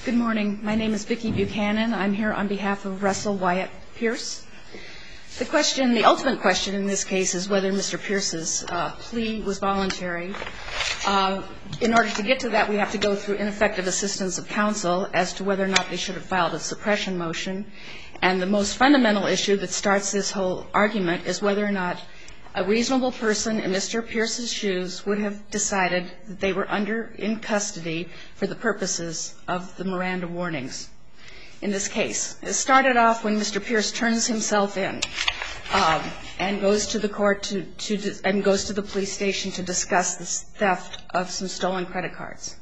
Good morning. My name is Vicki Buchanan. I'm here on behalf of Russell Wyatt Pierce. The ultimate question in this case is whether Mr. Pierce's plea was voluntary. In order to get to that, we have to go through ineffective assistance of counsel as to whether or not they should have filed a suppression motion. And the most fundamental issue that starts this whole argument is whether or not a reasonable person in Mr. Pierce's shoes would have decided that they were in custody for the purposes of the Miranda warnings. In this case, it started off when Mr. Pierce turns himself in and goes to the court and goes to the police station to discuss the theft of some stolen credit cards.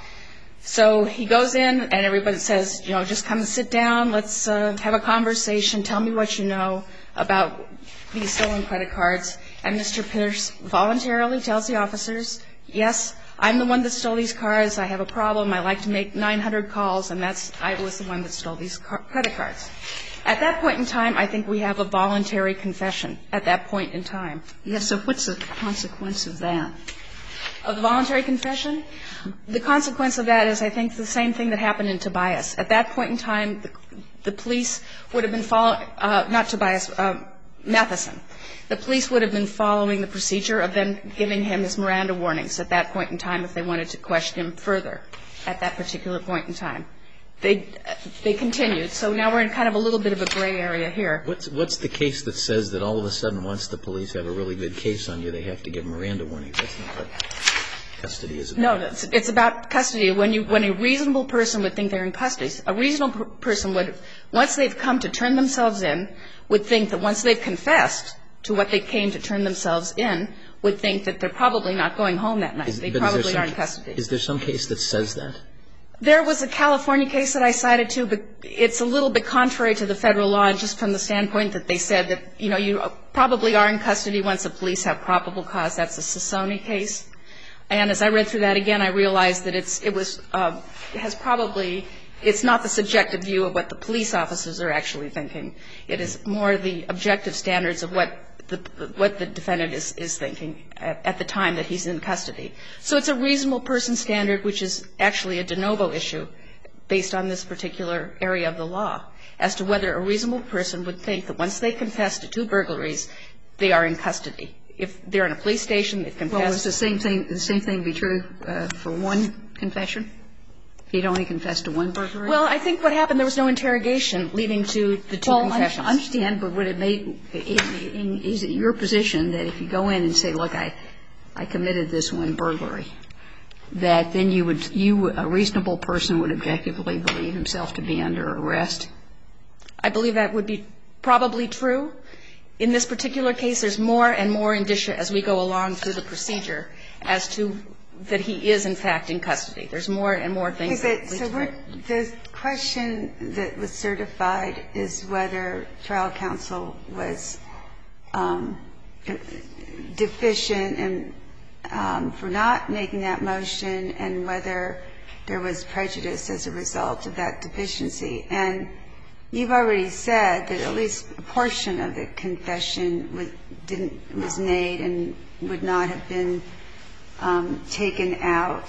So he goes in and everybody says, just come and sit down. Let's have a conversation. Tell me what you know about these stolen credit cards. And Mr. Pierce voluntarily tells the officers, yes, I'm the one that stole these cards. I have a problem. I like to make 900 calls, and I was the one that stole these credit cards. At that point in time, I think we have a voluntary confession at that point in time. Yes, so what's the consequence of that? Of the voluntary confession? The consequence of that is, I think, the same thing that happened in Tobias. At that point in time, the police would have been following, not Tobias, Matheson. The police would have been following the procedure of then giving him his Miranda warnings at that point in time if they wanted to question him further at that particular point in time. They continued. So now we're in kind of a little bit of a gray area here. What's the case that says that all of a sudden once the police have a really good case on you, they have to give Miranda warnings? That's not what custody is about. No, it's about custody. When a reasonable person would think they're in custody, a reasonable person would, once they've come to turn themselves in, would think that once they've confessed to what they came to turn themselves in, would think that they're probably not going home that night. They probably are in custody. Is there some case that says that? There was a California case that I cited, too, but it's a little bit contrary to the federal law, just from the standpoint that they said that, you probably are in custody once the police have probable cause. That's a Sassoni case. And as I read through that again, I realized that it's not the subjective view of what the police officers are actually thinking. It is more the objective standards of what the defendant is thinking at the time that he's in custody. So it's a reasonable person standard, which is actually a de novo issue based on this particular area of the law, as to whether a reasonable person would think that once they confess to 2 burglaries, they are in custody. If they're in a police station, they've confessed. Well, was the same thing be true for one confession? He'd only confessed to 1 burglary? Well, I think what happened, there was no interrogation leading to the 2 confessions. Well, I understand, but would it make – is it your position that if you go in and say, look, I committed this 1 burglary, that then a reasonable person would objectively believe himself to be under arrest? I believe that would be probably true. In this particular case, there's more and more indicia as we go along through the procedure as to that he is, in fact, in custody. There's more and more things that lead to that. The question that was certified is whether trial counsel was deficient for not making that motion and whether there was prejudice as a result of that deficiency. And you've already said that at least a portion of the confession was made and would not have been taken out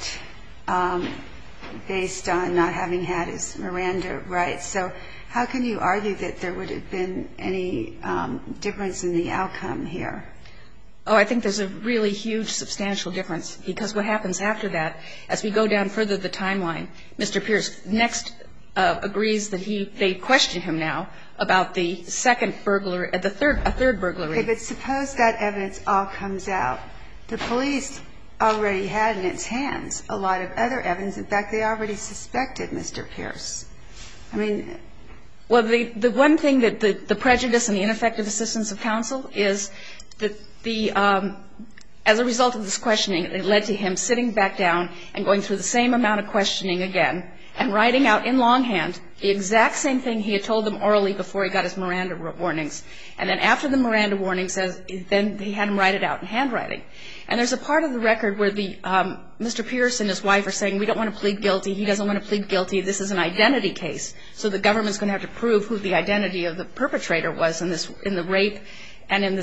based on not having had his Miranda rights. So how can you argue that there would have been any difference in the outcome here? Oh, I think there's a really huge, substantial difference, because what happens after that, as we go down further the timeline, Mr. Pierce next agrees that they question him now about the second burglary, a third burglary. Okay, but suppose that evidence all comes out. The police already had in its hands a lot of other evidence. In fact, they already suspected Mr. Pierce. I mean, well, the one thing that the prejudice and the ineffective assistance of counsel is that as a result of this questioning, it led to him sitting back down and going through the same amount of questioning again and writing out in longhand the exact same thing he had told them orally before he got his Miranda warnings. And then after the Miranda warnings, then he had him write it out in handwriting. And there's a part of the record where Mr. Pierce and his wife are saying, we don't want to plead guilty. He doesn't want to plead guilty. This is an identity case. So the government's going to have to prove who the identity of the perpetrator was in the rape and in the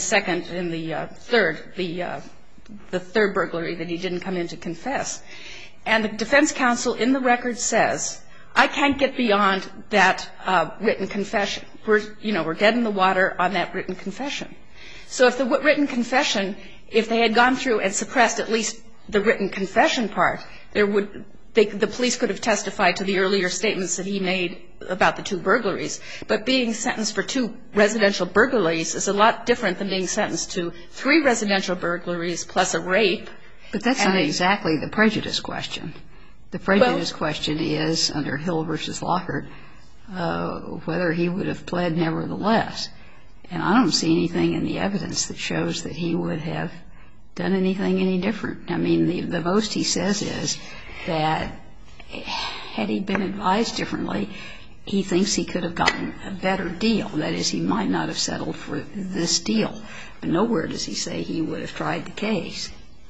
third burglary that he didn't come in to confess. And the defense counsel in the record says, I can't get beyond that written confession. We're dead in the water on that written confession. So if the written confession, if they had gone through and suppressed at least the written confession part, the police could have testified to the earlier statements that he made about the 2 burglaries. But being sentenced for 2 residential burglaries is a lot different than being sentenced to 3 residential burglaries plus a rape. But that's not exactly the prejudice question. The prejudice question is, under Hill v. Lockhart, whether he would have pled nevertheless. And I don't see anything in the evidence that shows that he would have done anything any different. I mean, the most he says is that had he been advised differently, he thinks he could have gotten a better deal. That is, he might not have settled for this deal. But nowhere does he say he would have tried the case.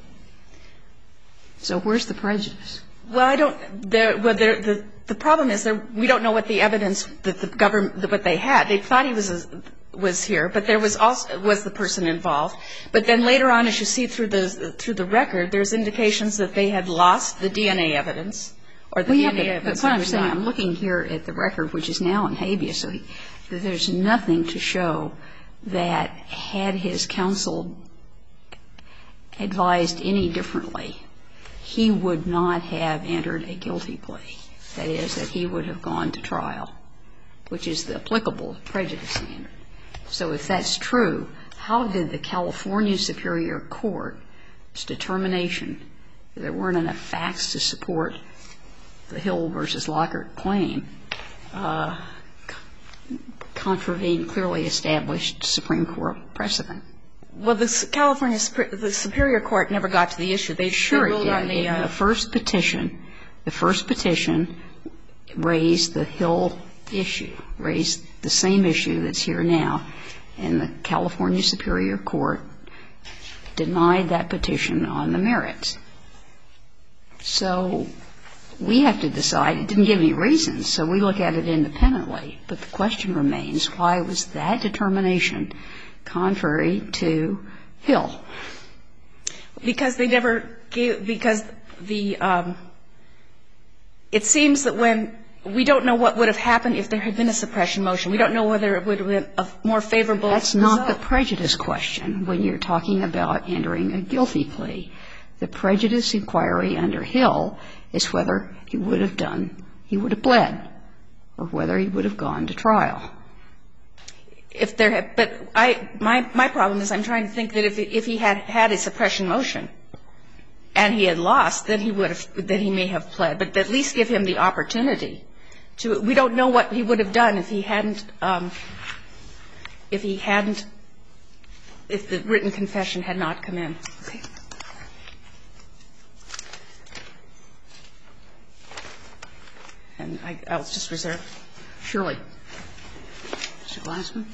So where's the prejudice? Well, I don't. The problem is that we don't know what the evidence that the government, what they had. They thought he was here, but there was the person involved. But then later on, as you see through the record, there's indications that they had lost the DNA evidence or the DNA evidence. But what I'm saying, I'm looking here at the record, which is now in habeas, so there's nothing to show that had his counsel advised any differently, he would not have entered a guilty plea. That is, that he would have gone to trial, which is the applicable prejudice standard. So if that's true, how did the California Superior Court's determination that there weren't enough facts to support the Hill v. Lockhart claim contravene clearly established Supreme Court precedent? Well, the Superior Court never got to the issue. They ruled on the first petition. The first petition raised the Hill issue, raised the same issue that's here now, and the California Superior Court denied that petition on the merits. So we have to decide. It didn't give any reasons, so we look at it independently. But the question remains, why was that determination contrary to Hill? Because they never gave, because it seems that when, we don't know what would have happened if there had been a suppression motion. We don't know whether it would have been a more favorable result. That's not the prejudice question when you're talking about entering a guilty plea. The prejudice inquiry under Hill is whether he would have pled, or whether he would have gone to trial. My problem is I'm trying to think that if he had had a suppression motion and he had lost, then he may have pled. But at least give him the opportunity to. We don't know what he would have done if the written confession had not come in. Okay. And I'll just reserve. Surely. Mr. Glassman.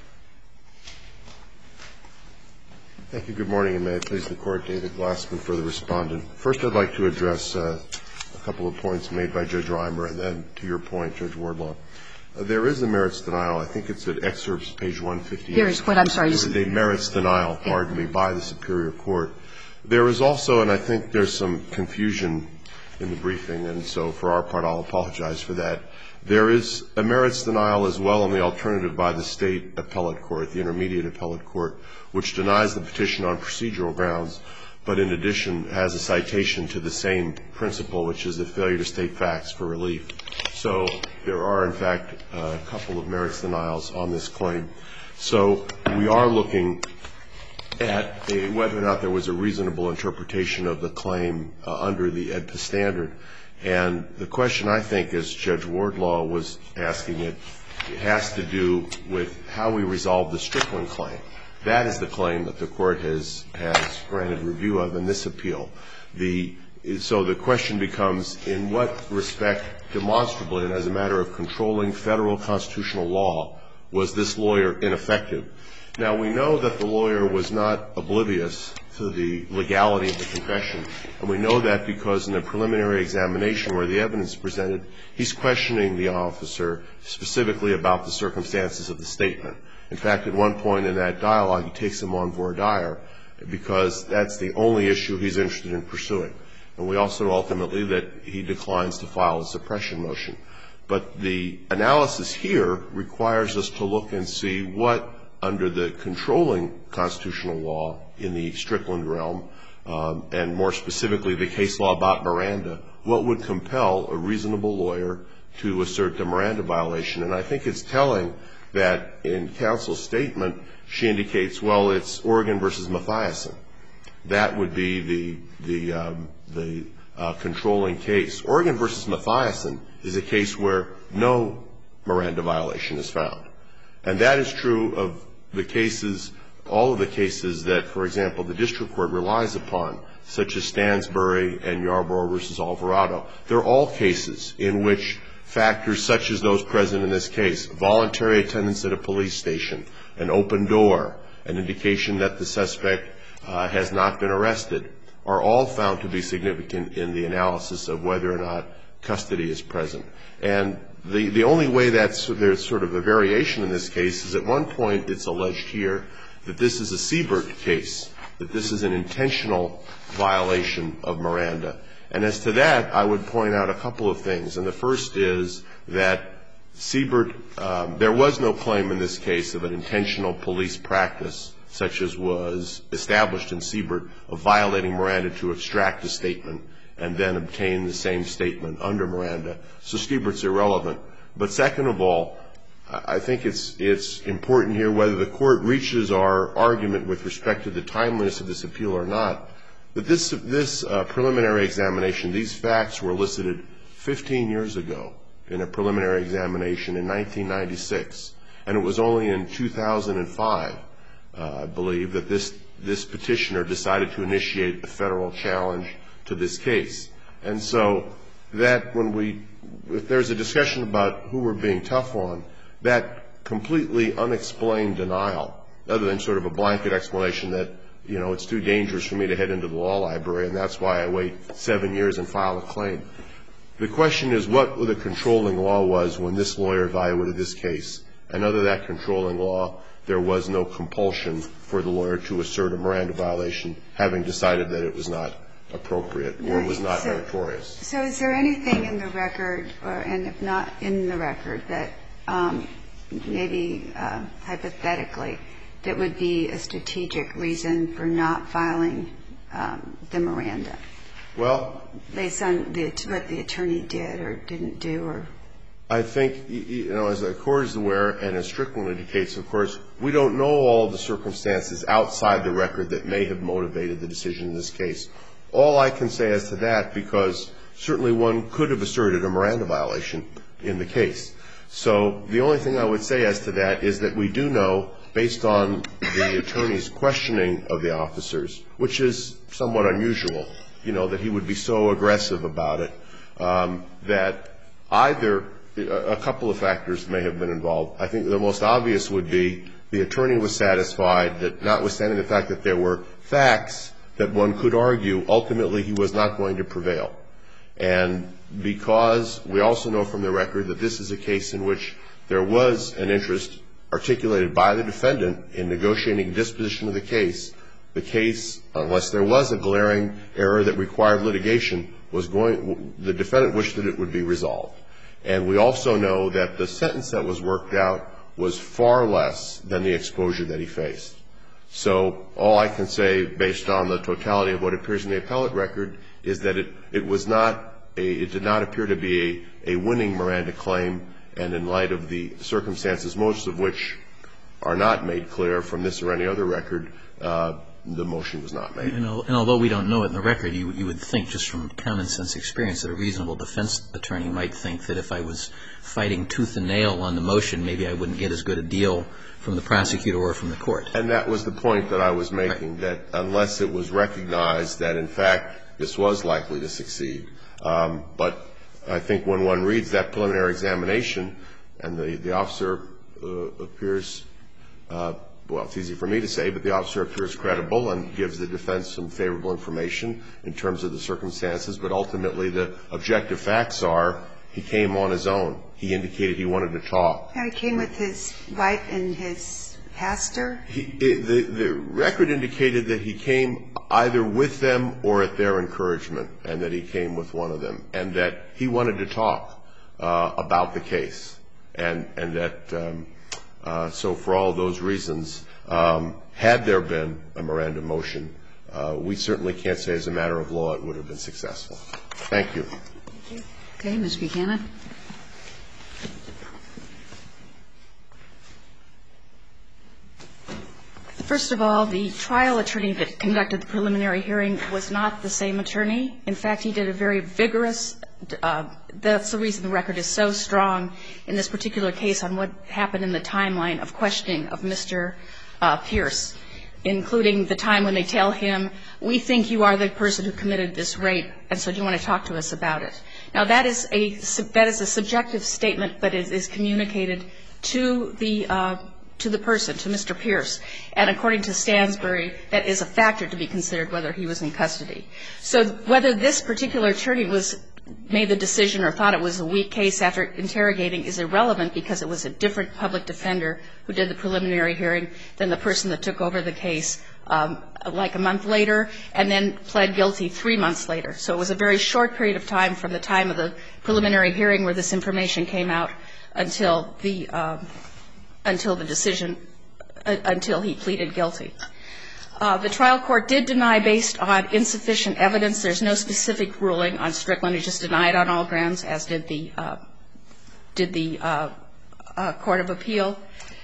Thank you. Good morning, and may it please the Court. David Glassman for the Respondent. First, I'd like to address a couple of points made by Judge Reimer, and then to your point, Judge Wardlaw. There is a merits denial. I think it's at excerpts, page 158. There is what? I'm sorry. There is a merits denial, pardon me, by the Superior Court. There is also, and I think there's some confusion in the briefing, and so for our part, I'll apologize for that. There is a merits denial as well on the alternative by the State Appellate Court, the Intermediate Appellate Court, which denies the petition on procedural grounds, but in addition has a citation to the same principle, which is the failure to state facts for relief. So there are, in fact, a couple of merits denials on this claim. So we are looking at whether or not there was a reasonable interpretation of the claim under the AEDPA standard. And the question, I think, as Judge Wardlaw was asking it, has to do with how we resolve the Strickland claim. That is the claim that the Court has granted review of in this appeal. So the question becomes, in what respect demonstrably and as a matter of controlling Federal constitutional law was this lawyer ineffective? Now, we know that the lawyer was not oblivious to the legality of the confession, and we know that because in the preliminary examination where the evidence presented, he's questioning the officer specifically about the circumstances of the statement. In fact, at one point in that dialogue, he takes him on voir dire because that's the only issue he's interested in pursuing. And we also ultimately that he declines to file a suppression motion. But the analysis here requires us to look and see what, under the controlling constitutional law in the Strickland realm, and more specifically the case law about Miranda, what would compel a reasonable lawyer to assert the Miranda violation. And I think it's telling that in counsel's statement, she indicates, well, it's Oregon versus Mathiasen. That would be the controlling case. Oregon versus Mathiasen is a case where no Miranda violation is found. And that is true of the cases, all of the cases that, for example, the district court relies upon, such as Stansbury and Yarborough versus Alvarado. They're all cases in which factors such as those present in this case, voluntary attendance at a police station, an open door, an indication that the suspect has not been arrested, are all found to be significant in the analysis of whether or not custody is present. And the only way that there's sort of a variation in this case is at one point it's alleged here that this is a Siebert case, that this is an intentional violation of Miranda. And as to that, I would point out a couple of things. And the first is that Siebert, there was no claim in this case of an intentional police practice, such as was established in Siebert, of violating Miranda to extract a statement and then obtain the same statement under Miranda. So Siebert's irrelevant. But second of all, I think it's important here whether the court reaches our argument with respect to the timeliness of this appeal or not, that this preliminary examination, these facts were elicited 15 years ago in a preliminary examination in 1996. And it was only in 2005, I believe, that this petitioner decided to initiate a federal challenge to this case. And so that if there's a discussion about who we're being tough on, that completely unexplained denial, other than sort of a blanket explanation that, you know, it's too dangerous for me to head into the law library and that's why I wait 7 years and file a claim. The question is what the controlling law was when this lawyer evaluated this case. And under that controlling law, there was no compulsion for the lawyer to assert a Miranda violation, having decided that it was not appropriate or was not meritorious. So is there anything in the record, and if not in the record, that maybe hypothetically that would be a strategic reason for not filing the Miranda? Well, based on what the attorney did or didn't do, or I think, you know, as the court is aware, and as Strickland indicates, of course, we don't know all the circumstances outside the record that may have motivated the decision in this case. All I can say as to that, because certainly one could have asserted a Miranda violation in the case. So the only thing I would say as to that is that we do know, based on the attorney's questioning of the officers, which is somewhat unusual, you know, that he would be so aggressive about it, that either a couple of factors may have been involved. I think the most obvious would be the attorney was satisfied that, notwithstanding the fact that there were facts that one could argue, ultimately he was not going to prevail. And because we also know from the record that this is a case in which there was an interest articulated by the defendant in negotiating disposition of the case, unless there was a glaring error that required litigation, the defendant wished that it would be resolved. And we also know that the sentence that was worked out was far less than the exposure that he faced. So all I can say, based on the totality of what appears in the appellate record, is that it did not appear to be a winning Miranda claim, and in light of the circumstances, most of which are not made clear from this or any other record, the motion was not made. And although we don't know it in the record, you would think, just from common sense experience, that a reasonable defense attorney might think that if I was fighting tooth and nail on the motion, maybe I wouldn't get as good a deal from the prosecutor or from the court. And that was the point that I was making, that unless it was recognized that, in fact, this was likely to succeed. But I think when one reads that preliminary examination and the officer appears, well, it's easy for me to say, but the officer appears credible and gives the defense some favorable information in terms of the circumstances, but ultimately the objective facts are he came on his own. He indicated he wanted to talk. He came with his wife and his pastor? The record indicated that he came either with them or at their encouragement, and that he came with one of them, and that he wanted to talk. about the case. And that, so for all those reasons, had there been a Miranda motion, we certainly can't say as a matter of law it would have been successful. Thank you. Thank you. Okay, Ms. Buchanan. First of all, the trial attorney that conducted the preliminary hearing was not the same attorney. In fact, he did a very vigorous, that's the reason the record is so strong in this particular case on what happened in the timeline of questioning of Mr. Pierce, including the time when they tell him, we think you are the person who committed this rape, and so do you want to talk to us about it? Now, that is a subjective statement, but it is communicated to the person, to Mr. Pierce. And according to Stansbury, that is a factor to be considered whether he was in custody. So whether this particular attorney made the decision or thought it was a weak case after interrogating is irrelevant because it was a different public defender who did the preliminary hearing than the person that took over the case like a month later and then pled guilty 3 months later. So it was a very short period of time from the time of the preliminary hearing where this information came out until the decision, until he pleaded guilty. The trial court did deny based on insufficient evidence. There's no specific ruling on Strickland. It just denied on all grounds, as did the Court of Appeal.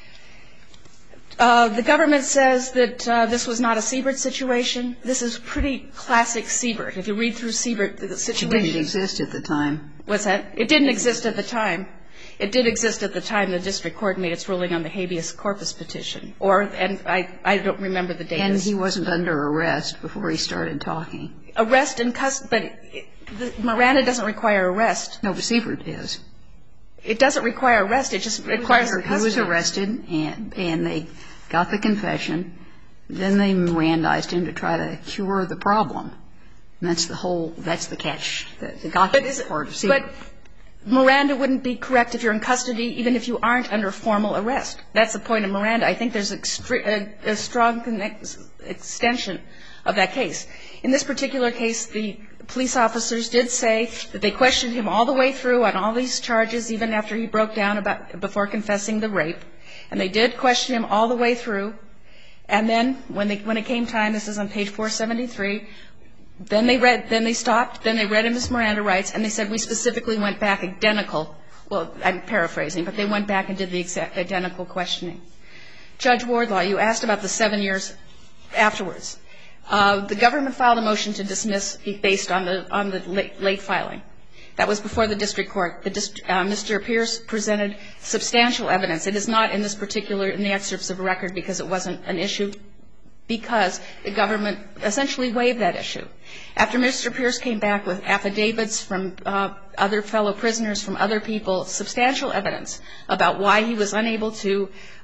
The government says that this was not a Siebert situation. This is pretty classic Siebert. If you read through Siebert, the situation. It didn't exist at the time. What's that? It didn't exist at the time. It did exist at the time the district court made its ruling on the habeas corpus petition. And I don't remember the date. And he wasn't under arrest before he started talking. Arrest and custody, but Miranda doesn't require arrest. No, but Siebert is. It doesn't require arrest. It just requires custody. He was arrested, and they got the confession. Then they Mirandized him to try to cure the problem. And that's the catch. The gotcha part of Siebert. But Miranda wouldn't be correct if you're in custody, even if you aren't under formal arrest. That's the point of Miranda. I think there's a strong extension of that case. In this particular case, the police officers did say that they questioned him all the way through on all these charges, even after he broke down before confessing the rape. And they did question him all the way through. And then when it came time, this is on page 473, then they stopped, then they read him his Miranda rights, and they said we specifically went back identical. Well, I'm paraphrasing, but they went back and did the exact identical questioning. Judge Wardlaw, you asked about the 7 years afterwards. The government filed a motion to dismiss based on the late filing. That was before the district court. Mr. Pierce presented substantial evidence. It is not in the excerpts of the record because it wasn't an issue, because the government essentially waived that issue. After Mr. Pierce came back with affidavits from other fellow prisoners, from other people, substantial evidence about why he was unable to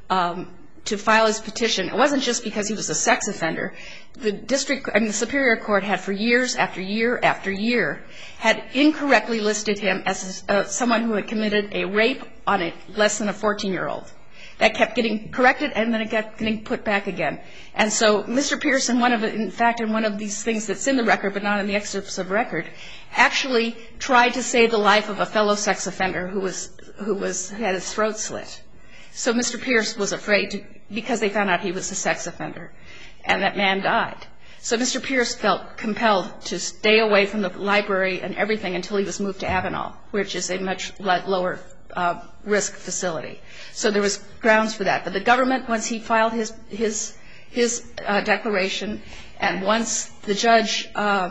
file his petition. It wasn't just because he was a sex offender. The Superior Court had for years after year after year had incorrectly listed him as someone who had committed a rape on less than a 14-year-old. That kept getting corrected, and then it kept getting put back again. And so Mr. Pierce, in one of these things that's in the record but not in the excerpts of record, actually tried to save the life of a fellow sex offender who had his throat slit. So Mr. Pierce was afraid because they found out he was a sex offender, and that man died. So Mr. Pierce felt compelled to stay away from the library and everything until he was moved to Avenal, which is a much lower risk facility. So there was grounds for that. But the government, once he filed his declaration, and once the judge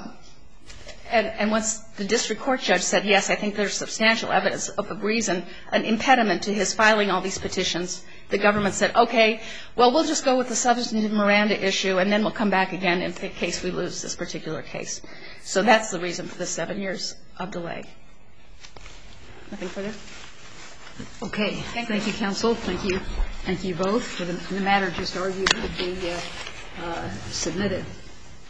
and once the district court judge said, yes, I think there's substantial evidence of a reason, an impediment to his filing all these petitions, the government said, okay, well, we'll just go with the substantive Miranda issue, and then we'll come back again in case we lose this particular case. So that's the reason for the 7 years of delay. Nothing further? Okay. Thank you, counsel. Thank you. Thank you both. The matter just argued will be submitted.